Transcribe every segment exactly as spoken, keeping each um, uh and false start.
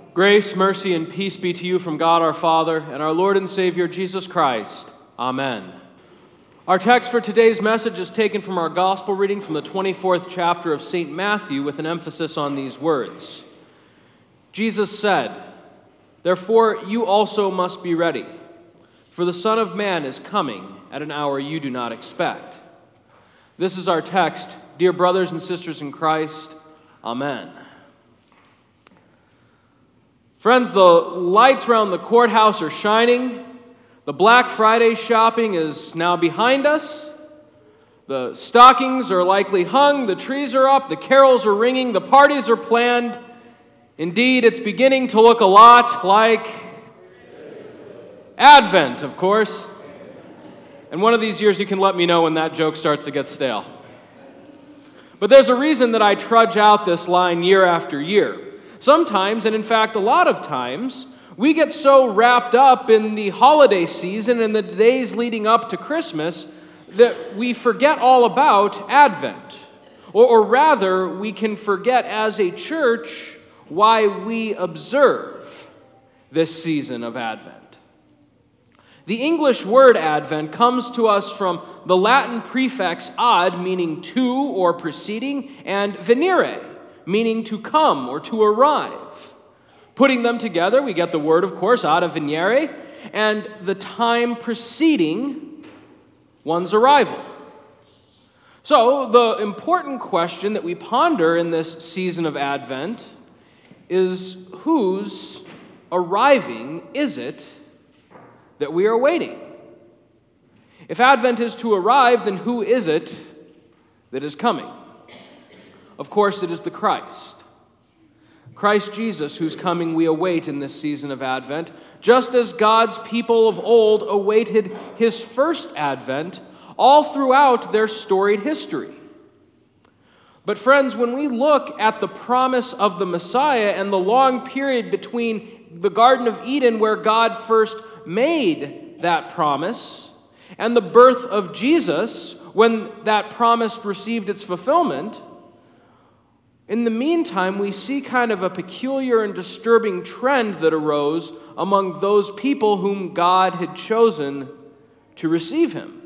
Grace, mercy, and peace be to you from God our Father and our Lord and Savior Jesus Christ. Amen. Our text for today's message is taken from our gospel reading from the twenty-fourth chapter of Saint Matthew with an emphasis on these words. Jesus said, "Therefore you also must be ready, for the Son of Man is coming at an hour you do not expect." This is our text. Dear brothers and sisters in Christ, Amen. Friends, the lights around the courthouse are shining. The Black Friday shopping is now behind us. The stockings are likely hung. The trees are up. The carols are ringing. The parties are planned. Indeed, it's beginning to look a lot like Advent, of course. And one of these years you can let me know when that joke starts to get stale. But there's a reason that I trudge out this line year after year. Sometimes, and in fact a lot of times, we get so wrapped up in the holiday season and the days leading up to Christmas that we forget all about Advent. Or, or rather, we can forget as a church why we observe this season of Advent. The English word Advent comes to us from the Latin prefix ad, meaning to or preceding, and venire, meaning to come or to arrive. Putting them together, we get the word, of course, ad venire, and the time preceding one's arrival. So, the important question that we ponder in this season of Advent is, whose arriving is it that we are waiting? If Advent is to arrive, then who is it that is coming? Of course, it is the Christ. Christ Jesus, whose coming we await in this season of Advent, just as God's people of old awaited his first Advent all throughout their storied history. But friends, when we look at the promise of the Messiah and the long period between the Garden of Eden, where God first made that promise, and the birth of Jesus, when that promise received its fulfillment, in the meantime, we see kind of a peculiar and disturbing trend that arose among those people whom God had chosen to receive him.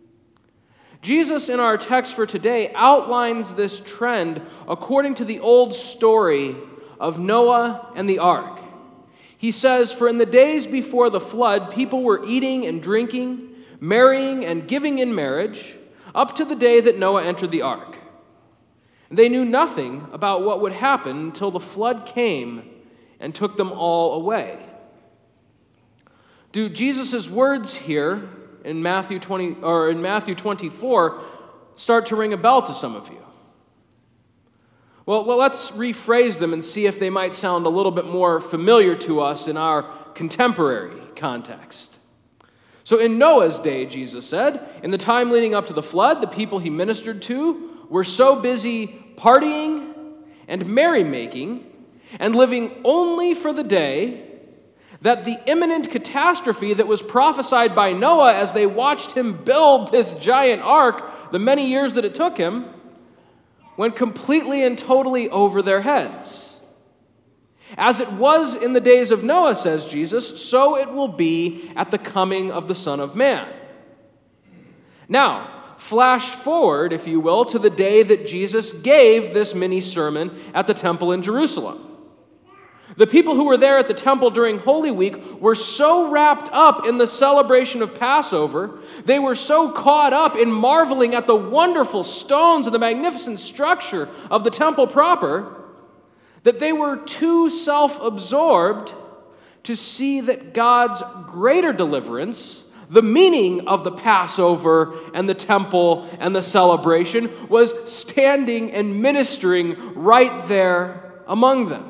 Jesus, in our text for today, outlines this trend according to the old story of Noah and the ark. He says, "For in the days before the flood, people were eating and drinking, marrying and giving in marriage, up to the day that Noah entered the ark. They knew nothing about what would happen until the flood came and took them all away." Do Jesus' words here in Matthew twenty or in Matthew twenty-four start to ring a bell to some of you? Well, well, let's rephrase them and see if they might sound a little bit more familiar to us in our contemporary context. So in Noah's day, Jesus said, in the time leading up to the flood, the people he ministered to were so busy partying and merrymaking and living only for the day that the imminent catastrophe that was prophesied by Noah as they watched him build this giant ark, the many years that it took him, went completely and totally over their heads. As it was in the days of Noah, says Jesus, so it will be at the coming of the Son of Man. Now, flash forward, if you will, to the day that Jesus gave this mini sermon at the temple in Jerusalem. The people who were there at the temple during Holy Week were so wrapped up in the celebration of Passover, they were so caught up in marveling at the wonderful stones and the magnificent structure of the temple proper, that they were too self-absorbed to see that God's greater deliverance, the meaning of the Passover and the temple and the celebration, was standing and ministering right there among them.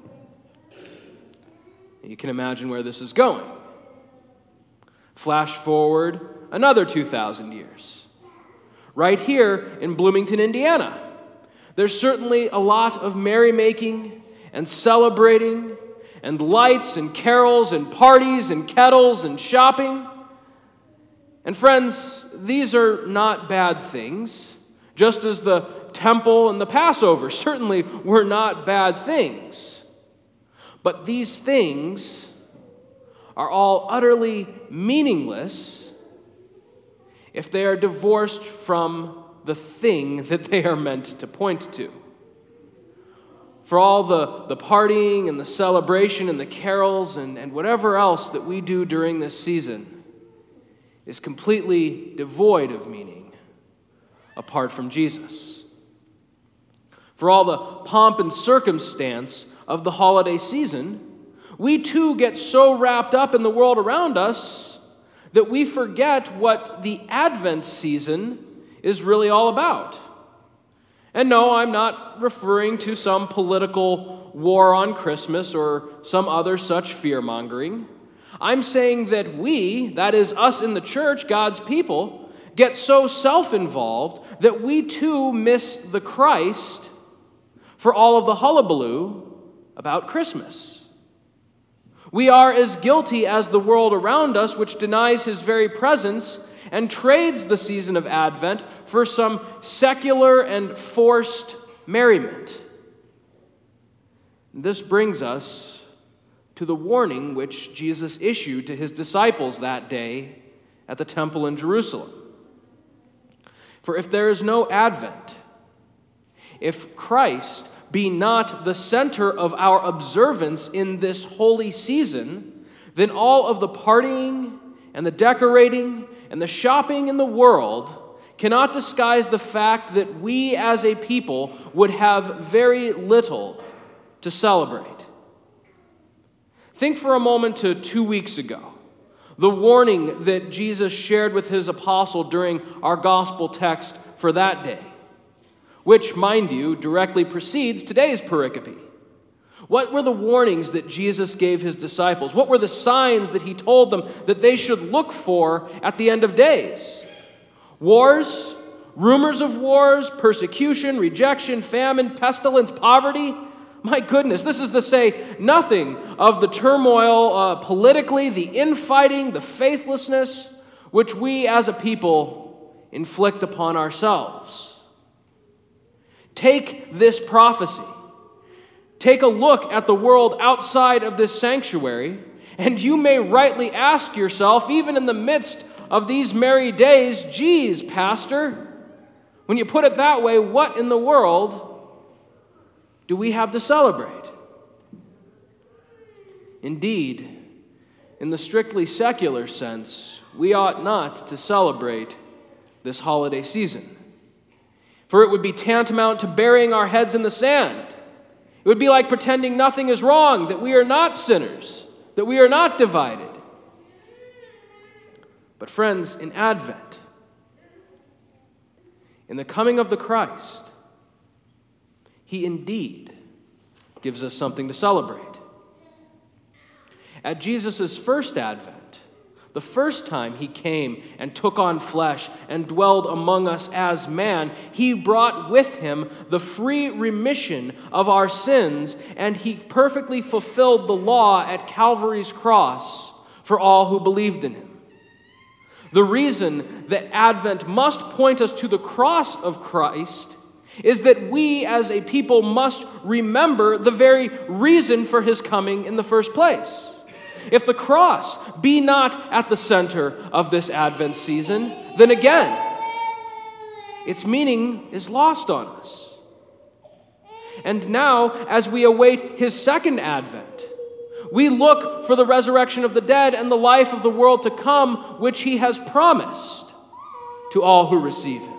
You can imagine where this is going. Flash forward another two thousand years. Right here in Bloomington, Indiana, there's certainly a lot of merrymaking and celebrating and lights and carols and parties and kettles and shopping. And friends, these are not bad things, just as the temple and the Passover certainly were not bad things. But these things are all utterly meaningless if they are divorced from the thing that they are meant to point to. For all the, the partying and the celebration and the carols and, and whatever else that we do during this season is completely devoid of meaning apart from Jesus. For all the pomp and circumstance of the holiday season, we too get so wrapped up in the world around us that we forget what the Advent season is really all about. And no, I'm not referring to some political war on Christmas or some other such fear-mongering. I'm saying that we, that is us in the church, God's people, get so self-involved that we too miss the Christ for all of the hullabaloo about Christmas. We are as guilty as the world around us, which denies his very presence and trades the season of Advent for some secular and forced merriment. This brings us to the warning which Jesus issued to his disciples that day at the temple in Jerusalem. For if there is no Advent, if Christ be not the center of our observance in this holy season, then all of the partying and the decorating and the shopping in the world cannot disguise the fact that we as a people would have very little to celebrate. Think for a moment to two weeks ago, the warning that Jesus shared with his apostle during our gospel text for that day, which, mind you, directly precedes today's pericope. What were the warnings that Jesus gave his disciples? What were the signs that he told them that they should look for at the end of days? Wars, rumors of wars, persecution, rejection, famine, pestilence, poverty. My goodness, this is to say nothing of the turmoil uh, politically, the infighting, the faithlessness, which we as a people inflict upon ourselves. Take this prophecy. Take a look at the world outside of this sanctuary, and you may rightly ask yourself, even in the midst of these merry days, geez, Pastor, when you put it that way, what in the world do we have to celebrate? Indeed, in the strictly secular sense, we ought not to celebrate this holiday season. For it would be tantamount to burying our heads in the sand. It would be like pretending nothing is wrong, that we are not sinners, that we are not divided. But friends, in Advent, in the coming of the Christ, he indeed gives us something to celebrate. At Jesus' first Advent, the first time he came and took on flesh and dwelled among us as man, he brought with him the free remission of our sins, and he perfectly fulfilled the law at Calvary's cross for all who believed in him. The reason that Advent must point us to the cross of Christ is that we as a people must remember the very reason for his coming in the first place. If the cross be not at the center of this Advent season, then again, its meaning is lost on us. And now, as we await his second Advent, we look for the resurrection of the dead and the life of the world to come, which he has promised to all who receive him.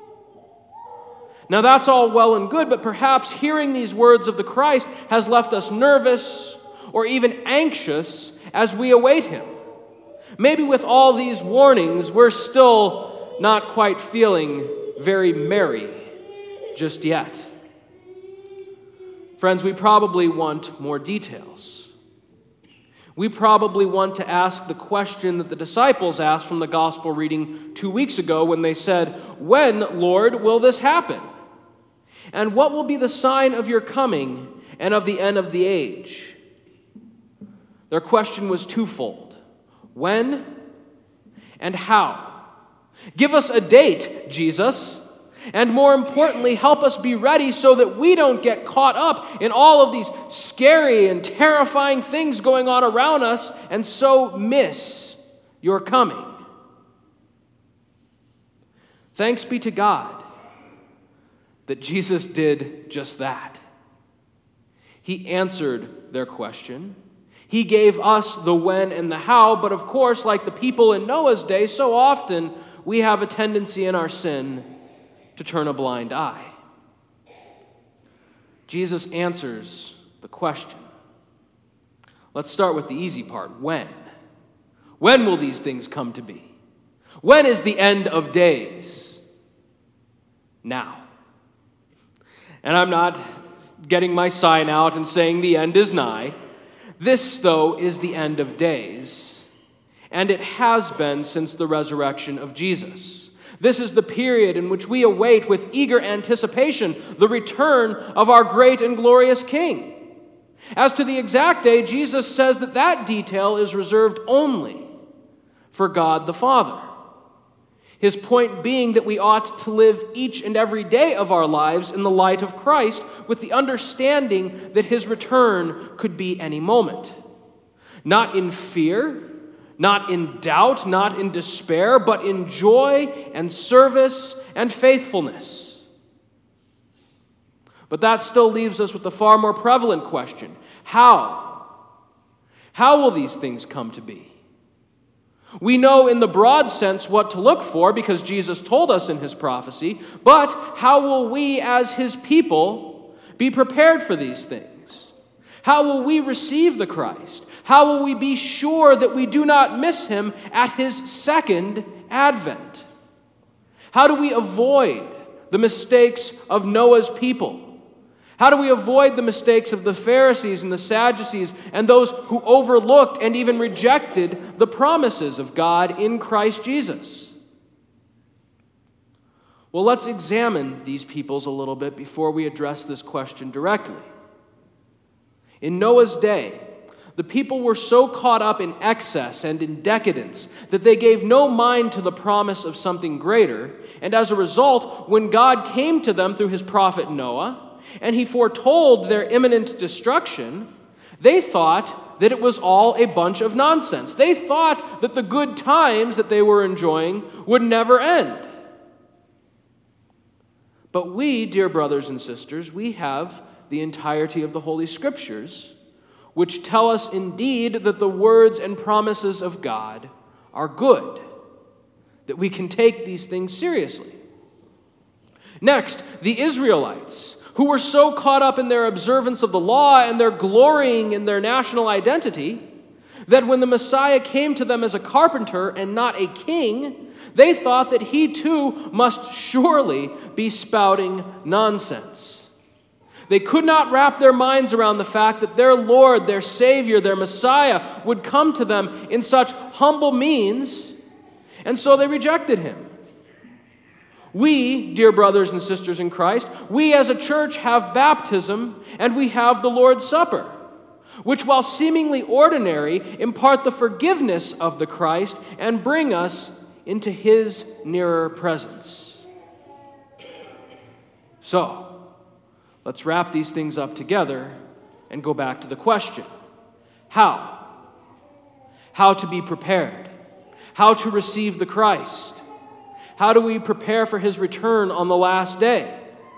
Now that's all well and good, but perhaps hearing these words of the Christ has left us nervous or even anxious as we await him. Maybe with all these warnings, we're still not quite feeling very merry just yet. Friends, we probably want more details. We probably want to ask the question that the disciples asked from the gospel reading two weeks ago when they said, "When, Lord, will this happen? And what will be the sign of your coming and of the end of the age?" Their question was twofold. When and how? Give us a date, Jesus. And more importantly, help us be ready so that we don't get caught up in all of these scary and terrifying things going on around us and so miss your coming. Thanks be to God that Jesus did just that. He answered their question. He gave us the when and the how, but of course, like the people in Noah's day, so often we have a tendency in our sin to turn a blind eye. Jesus answers the question. Let's start with the easy part. When? When will these things come to be? When is the end of days? Now. And I'm not getting my sign out and saying the end is nigh. This, though, is the end of days, and it has been since the resurrection of Jesus. This is the period in which we await with eager anticipation the return of our great and glorious King. As to the exact day, Jesus says that that detail is reserved only for God the Father. His point being that we ought to live each and every day of our lives in the light of Christ with the understanding that his return could be any moment. Not in fear, not in doubt, not in despair, but in joy and service and faithfulness. But that still leaves us with the far more prevalent question. How? How will these things come to be? We know in the broad sense what to look for because Jesus told us in his prophecy, but how will we as his people be prepared for these things? How will we receive the Christ? How will we be sure that we do not miss him at his second advent? How do we avoid the mistakes of Noah's people? How do we avoid the mistakes of the Pharisees and the Sadducees and those who overlooked and even rejected the promises of God in Christ Jesus? Well, let's examine these peoples a little bit before we address this question directly. In Noah's day, the people were so caught up in excess and in decadence that they gave no mind to the promise of something greater, and as a result, when God came to them through his prophet Noah, and he foretold their imminent destruction, they thought that it was all a bunch of nonsense. They thought that the good times that they were enjoying would never end. But we, dear brothers and sisters, we have the entirety of the Holy Scriptures, which tell us indeed that the words and promises of God are good, that we can take these things seriously. Next, the Israelites, who were so caught up in their observance of the law and their glorying in their national identity, that when the Messiah came to them as a carpenter and not a king, they thought that he too must surely be spouting nonsense. They could not wrap their minds around the fact that their Lord, their Savior, their Messiah would come to them in such humble means, and so they rejected him. We, dear brothers and sisters in Christ, we as a church have baptism and we have the Lord's Supper, which while seemingly ordinary, impart the forgiveness of the Christ and bring us into his nearer presence. So, let's wrap these things up together and go back to the question. How? How to be prepared? How to receive the Christ? How do we prepare for his return on the last day?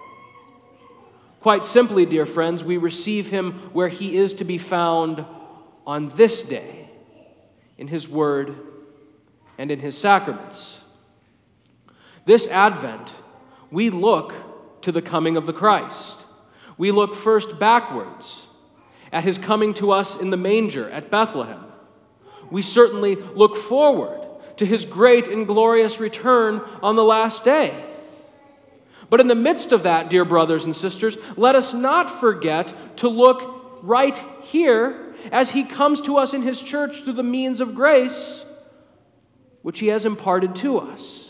Quite simply, dear friends, we receive him where he is to be found on this day, in his word and in his sacraments. This Advent, we look to the coming of the Christ. We look first backwards at his coming to us in the manger at Bethlehem. We certainly look forward to his great and glorious return on the last day. But in the midst of that, dear brothers and sisters, let us not forget to look right here as he comes to us in his church through the means of grace which he has imparted to us.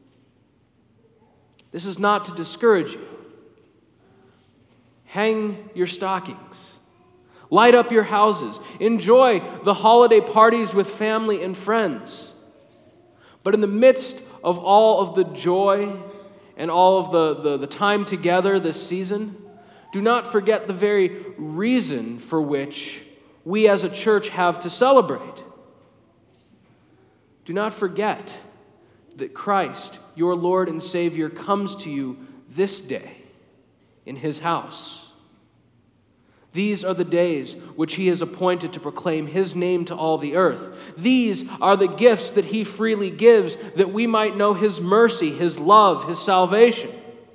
This is not to discourage you. Hang your stockings. Light up your houses. Enjoy the holiday parties with family and friends. But in the midst of all of the joy and all of the, the, the time together this season, do not forget the very reason for which we as a church have to celebrate. Do not forget that Christ, your Lord and Savior, comes to you this day in his house. These are the days which he has appointed to proclaim his name to all the earth. These are the gifts that he freely gives, that we might know his mercy, his love, his salvation.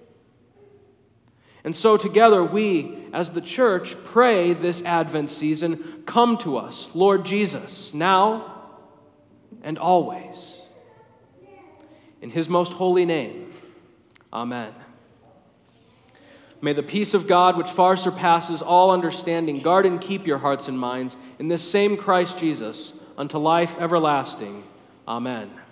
And so together we, as the church, pray this Advent season, come to us, Lord Jesus, now and always. In his most holy name, amen. May the peace of God, which far surpasses all understanding, guard and keep your hearts and minds in this same Christ Jesus unto life everlasting. Amen.